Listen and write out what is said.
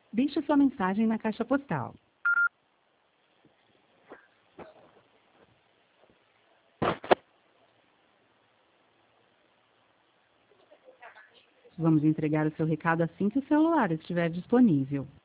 Deixe sua mensagem na caixa postal. Vamos entregar o seu recado assim que o celular estiver disponível.